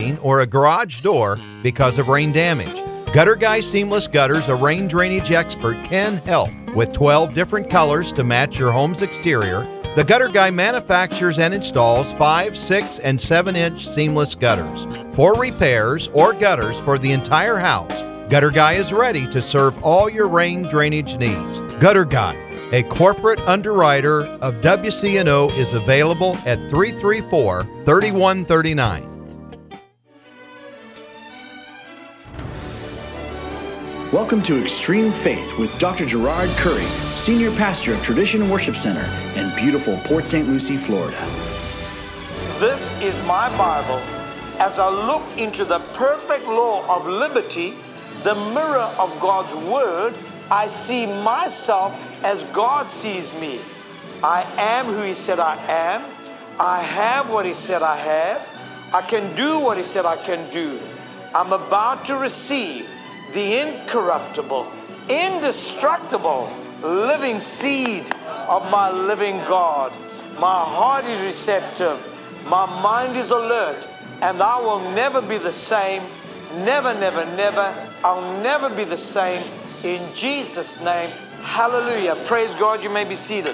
or a garage door because of rain damage. Gutter Guy Seamless Gutters, a rain drainage expert, can help. With 12 different colors to match your home's exterior, the Gutter Guy manufactures and installs 5, 6, and 7-inch seamless gutters. For repairs or gutters for the entire house, Gutter Guy is ready to serve all your rain drainage needs. Gutter Guy, a corporate underwriter of WCNO, is available at 334-3139. Welcome to Extreme Faith with Dr. Gerard Curry, Senior Pastor of Tradition Worship Center in beautiful Port St. Lucie, Florida. This is my Bible. As I look into the perfect law of liberty, the mirror of God's Word, I see myself as God sees me. I am who He said I am. I have what He said I have. I can do what He said I can do. I'm about to receive the incorruptible, indestructible, living seed of my living God. My heart is receptive. My mind is alert. And I will never be the same. Never, never, never. I'll never be the same. In Jesus' name, hallelujah. Praise God. You may be seated.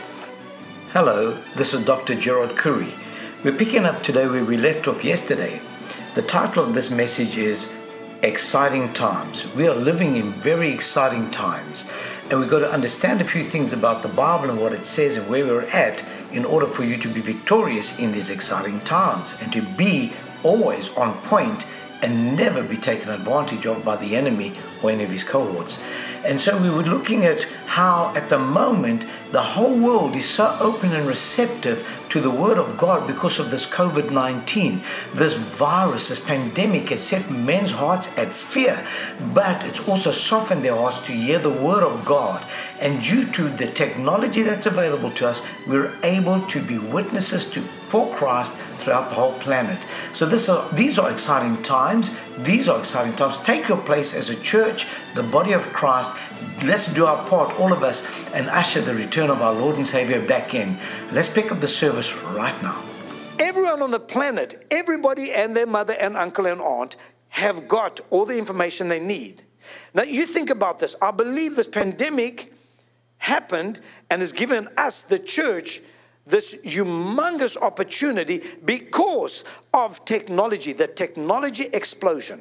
Hello, this is Dr. Gerard Curry. We're picking up today where we left off yesterday. The title of this message is Exciting Times. We are living in very exciting times, and we've got to understand a few things about the Bible and what it says and where we're at in order for you to be victorious in these exciting times and to be always on point and never be taken advantage of by the enemy or any of his cohorts. And so we were looking at how at the moment the whole world is so open and receptive to the Word of God because of this COVID-19. This virus, this pandemic has set men's hearts at fear, but it's also softened their hearts to hear the Word of God. And due to the technology that's available to us, we're able to be witnesses for Christ throughout the whole planet. So these are exciting times. These are exciting times. Take your place as a church, the body of Christ. Let's do our part, all of us, and usher the return of our Lord and Savior back in. Let's pick up the service right now. Everyone on the planet, everybody and their mother and uncle and aunt have got all the information they need. Now you think about this. I believe this pandemic happened and has given us, the church, this humongous opportunity because of technology, the technology explosion.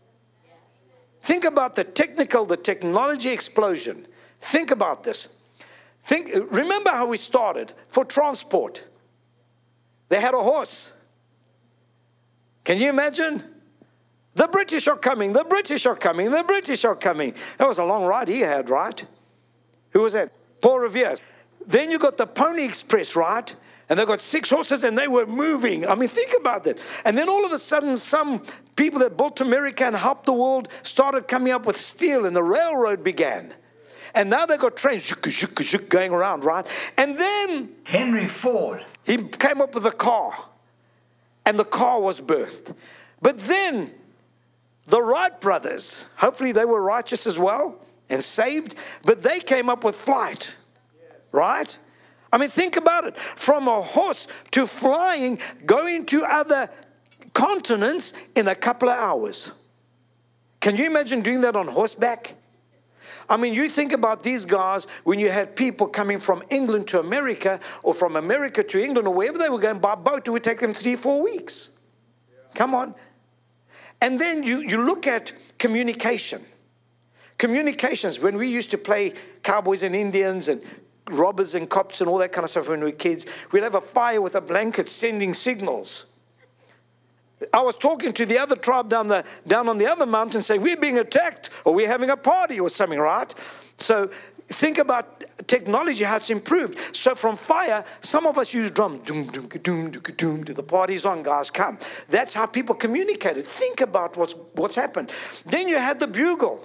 Think about the technology explosion. Think about this. Remember how we started for transport. They had a horse. Can you imagine? The British are coming, the British are coming, the British are coming. That was a long ride he had, right? Who was that? Paul Revere. Then you got the Pony Express, right? And they got 6 horses and they were moving. I mean, think about that. And then all of a sudden, some people that built America and helped the world started coming up with steel and the railroad began. And now they got trains going around, right? And then Henry Ford, he came up with a car. And the car was birthed. But then the Wright brothers, hopefully they were righteous as well and saved, but they came up with flight. Right? I mean, think about it. From a horse to flying, going to other continents in a couple of hours. Can you imagine doing that on horseback? I mean, you think about these guys when you had people coming from England to America or from America to England or wherever they were going by boat, it would take them 3-4 weeks. Come on. And then you look at communication. Communications, when we used to play cowboys and Indians and robbers and cops and all that kind of stuff when we were kids, we'd have a fire with a blanket sending signals. I was talking to the other tribe down on the other mountain saying, we're being attacked or we're having a party or something, right? So think about technology, how it's improved. So from fire, some of us use drum. Doom, doom, doom, doom, doom, the party's on, guys, come. That's how people communicated. Think about what's happened. Then you had the bugle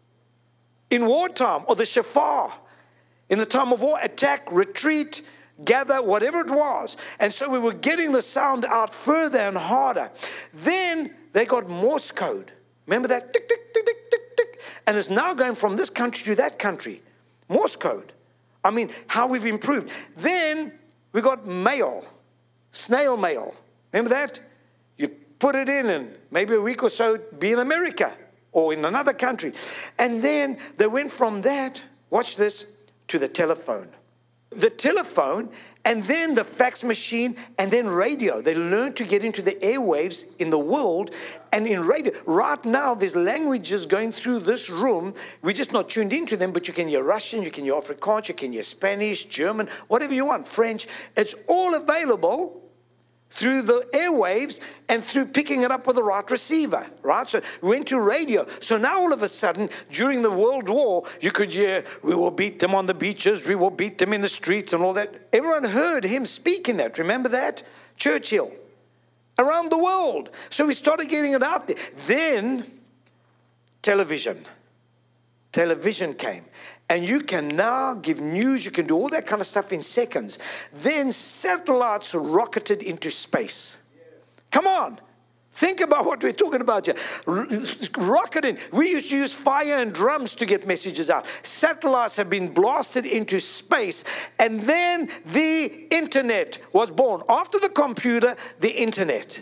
in wartime, or the shofar in the time of war, attack, retreat, gather, whatever it was. And so we were getting the sound out further and harder. Then they got Morse code. Remember that? Tick, tick, tick, tick, tick, tick. And it's now going from this country to that country. Morse code. I mean, how we've improved. Then we got mail, snail mail. Remember that? You put it in, and maybe a week or so be in America or in another country. And then they went from that, watch this, to the telephone. The telephone, and then the fax machine, and then radio. They learned to get into the airwaves in the world and in radio. Right now, there's languages going through this room. We're just not tuned into them, but you can hear Russian, you can hear Afrikaans, you can hear Spanish, German, whatever you want, French. It's all available through the airwaves and through picking it up with the right receiver, right? So we went to radio. So now all of a sudden, during the World War, you could hear, we will beat them on the beaches, we will beat them in the streets and all that. Everyone heard him speaking that. Remember that? Churchill. Around the world. So we started getting it out there. Then, television. Television came. And you can now give news, you can do all that kind of stuff in seconds. Then satellites rocketed into space. Come on. Think about what we're talking about here. Rocketing. We used to use fire and drums to get messages out. Satellites have been blasted into space. And then the internet was born. After the computer, the internet.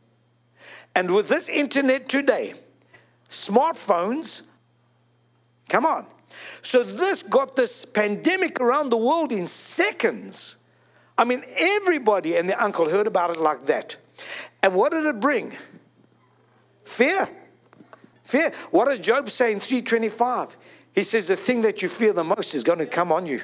And with this internet today, smartphones, come on. So this got this pandemic around the world in seconds. I mean, everybody and their uncle heard about it like that. And what did it bring? Fear. Fear. What does Job say in 3:25? He says the thing that you fear the most is going to come on you.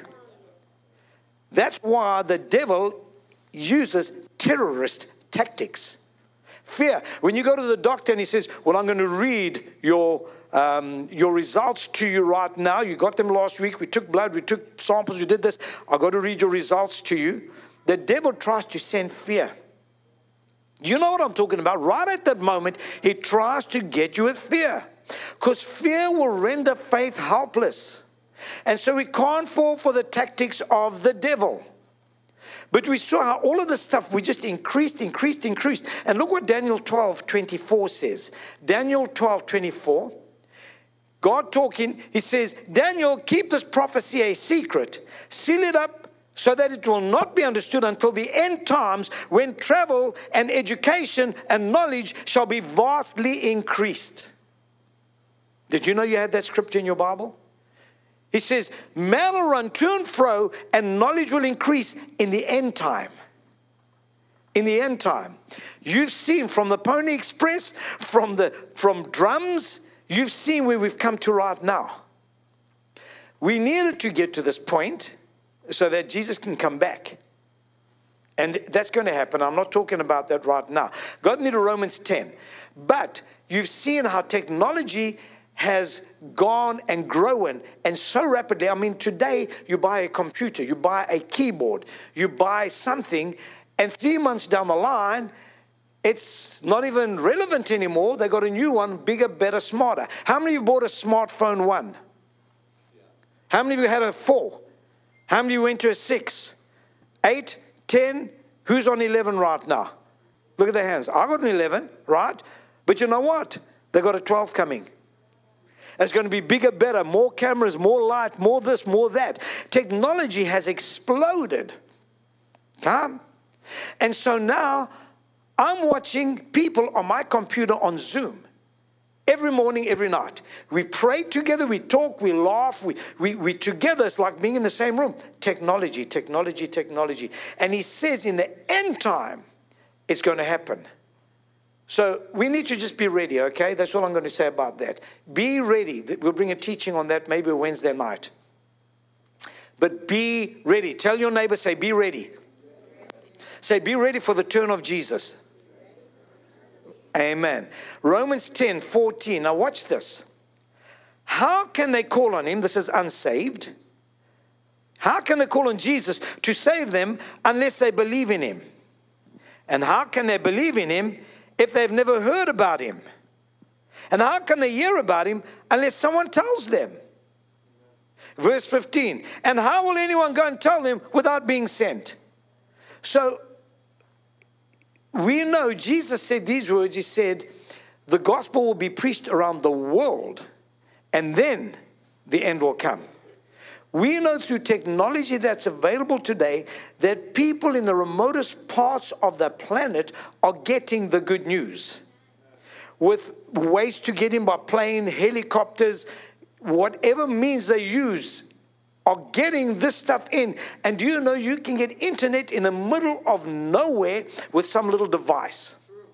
That's why the devil uses terrorist tactics. Fear. When you go to the doctor and he says, well, I'm going to read your results to you right now. You got them last week. We took blood, we took samples, we did this. I've got to read your results to you. The devil tries to send fear. You know what I'm talking about? Right at that moment, he tries to get you with fear. Because fear will render faith helpless. And so we can't fall for the tactics of the devil. But we saw how all of this stuff, we just increased. And look what Daniel 12:24 says. Daniel 12:24. God talking, he says, Daniel, keep this prophecy a secret. Seal it up so that it will not be understood until the end times when travel and education and knowledge shall be vastly increased. Did you know you had that scripture in your Bible? He says, man will run to and fro and knowledge will increase in the end time. In the end time. You've seen from the Pony Express, from drums, you've seen where we've come to right now. We needed to get to this point so that Jesus can come back. And that's going to happen. I'm not talking about that right now. Got me to Romans 10. But you've seen how technology has gone and grown and so rapidly. I mean, today you buy a computer, you buy a keyboard, you buy something, and 3 months down the line, it's not even relevant anymore. They got a new one, bigger, better, smarter. How many of you bought a smartphone 1? How many of you had a 4? How many of you went to a 6? 8? 10? Who's on 11 right now? Look at their hands. I got an 11, right? But you know what? They got a 12 coming. It's going to be bigger, better, more cameras, more light, more this, more that. Technology has exploded. And so now I'm watching people on my computer on Zoom. Every morning, every night. We pray together, we talk, we laugh, we together. It's like being in the same room. Technology. And he says in the end time, it's going to happen. So we need to just be ready, okay? That's all I'm going to say about that. Be ready. We'll bring a teaching on that maybe Wednesday night. But be ready. Tell your neighbor, say, be ready. Say, be ready for the turn of Jesus. Amen. Romans 10:14. Now watch this. How can they call on him? This is unsaved. How can they call on Jesus to save them unless they believe in him? And how can they believe in him if they've never heard about him? And how can they hear about him unless someone tells them? Verse 15. And how will anyone go and tell them without being sent? So we know Jesus said these words. He said, the gospel will be preached around the world and then the end will come. We know through technology that's available today that people in the remotest parts of the planet are getting the good news. with ways to get in by plane, helicopters, whatever means they use are getting this stuff in. And do you know you can get internet in the middle of nowhere with some little device?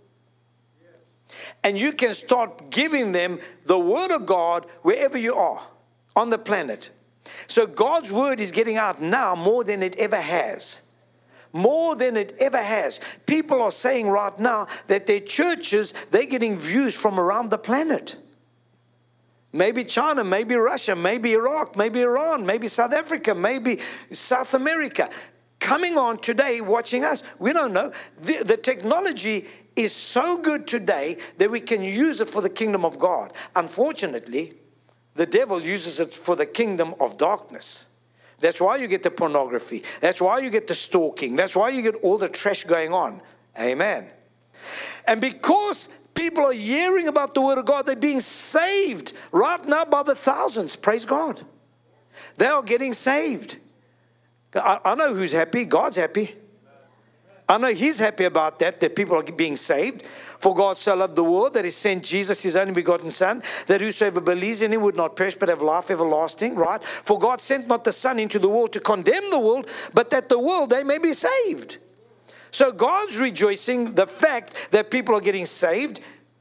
And you can start giving them the Word of God wherever you are on the planet. So God's Word is getting out now more than it ever has. More than it ever has. People are saying right now that their churches, they're getting views from around the planet. Maybe China, maybe Russia, maybe Iraq, maybe Iran, maybe South Africa, maybe South America. Coming on today, watching us. We don't know. The technology is so good today that we can use it for the kingdom of God. Unfortunately, the devil uses it for the kingdom of darkness. That's why you get the pornography. That's why you get the stalking. That's why you get all the trash going on. Amen. And because people are hearing about the Word of God, they're being saved right now by the thousands. Praise God. They are getting saved. I know who's happy. God's happy. I know He's happy about that people are being saved. For God so loved the world that He sent Jesus, His only begotten Son, that whosoever believes in Him would not perish but have life everlasting, right? For God sent not the Son into the world to condemn the world, but that the world, they may be saved. So God's rejoicing the fact that people are getting saved.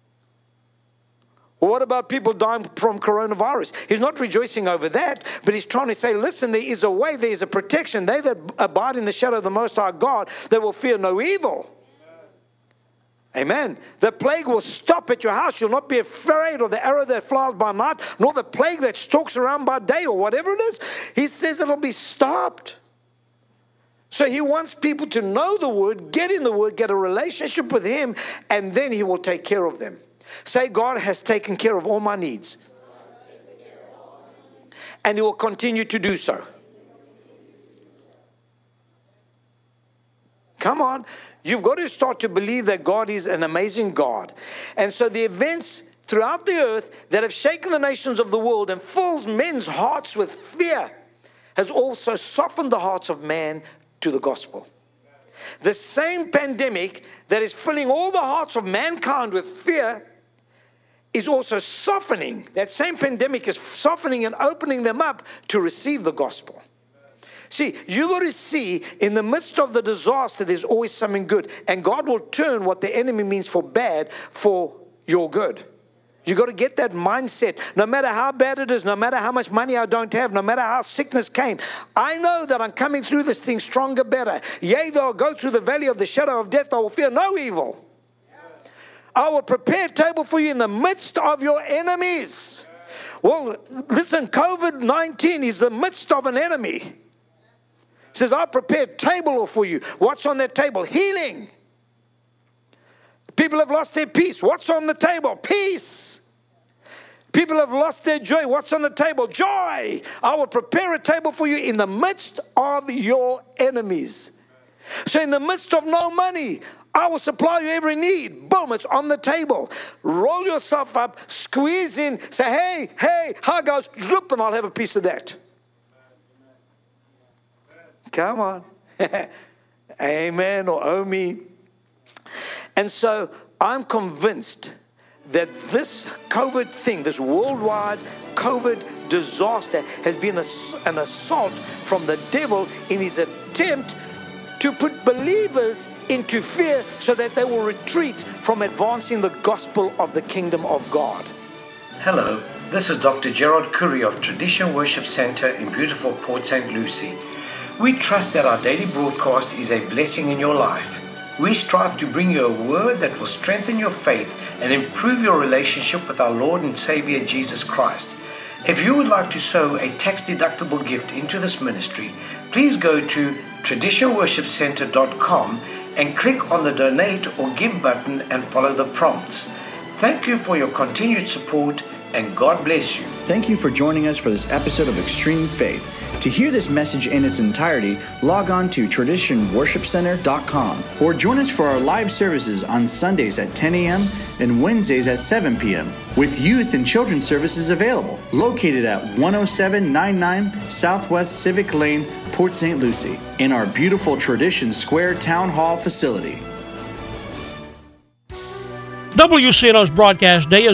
What about people dying from coronavirus? He's not rejoicing over that, but He's trying to say, listen, there is a way, there is a protection. They that abide in the shadow of the Most High God, they will fear no evil. Amen. The plague will stop at your house. You'll not be afraid of the arrow that flies by night, nor the plague that stalks around by day, or whatever it is. He says it'll be stopped. So He wants people to know the Word, get in the Word, get a relationship with Him, and then He will take care of them. Say, God has taken care of all my needs. And He will continue to do so. Come on. You've got to start to believe that God is an amazing God. And so the events throughout the earth that have shaken the nations of the world and fills men's hearts with fear has also softened the hearts of man to the gospel. The same pandemic that is filling all the hearts of mankind with fear is also softening. That same pandemic is softening and opening them up to receive the gospel. See, you got to see in the midst of the disaster, there's always something good. And God will turn what the enemy means for bad for your good. You got to get that mindset. No matter how bad it is, no matter how much money I don't have, no matter how sickness came, I know that I'm coming through this thing stronger, better. Yea, though I go through the valley of the shadow of death, I will fear no evil. I will prepare a table for you in the midst of your enemies. Well, listen, COVID-19 is the midst of an enemy. It says, I'll prepare a table for you. What's on that table? Healing. People have lost their peace. What's on the table? Peace. People have lost their joy. What's on the table? Joy. I will prepare a table for you in the midst of your enemies. So in the midst of no money, I will supply you every need. Boom, it's on the table. Roll yourself up, squeeze in, say, hey, how goes? Zoop, and I'll have a piece of that. Come on. Amen or oh me. And so I'm convinced that this COVID thing, this worldwide COVID disaster has been an assault from the devil in his attempt to put believers into fear so that they will retreat from advancing the gospel of the kingdom of God. Hello, this is Dr. Gerard Curry of Tradition Worship Center in beautiful Port St. Lucie. We trust that our daily broadcast is a blessing in your life. We strive to bring you a word that will strengthen your faith and improve your relationship with our Lord and Savior Jesus Christ. If you would like to sow a tax-deductible gift into this ministry, please go to traditionworshipcenter.com and click on the donate or give button and follow the prompts. Thank you for your continued support and God bless you. Thank you for joining us for this episode of Extreme Faith. To hear this message in its entirety, log on to traditionworshipcenter.com or join us for our live services on Sundays at 10 a.m. and Wednesdays at 7 p.m. with youth and children's services available, located at 10799 Southwest Civic Lane, Port St. Lucie, in our beautiful Tradition Square Town Hall facility. WCNO's broadcast day is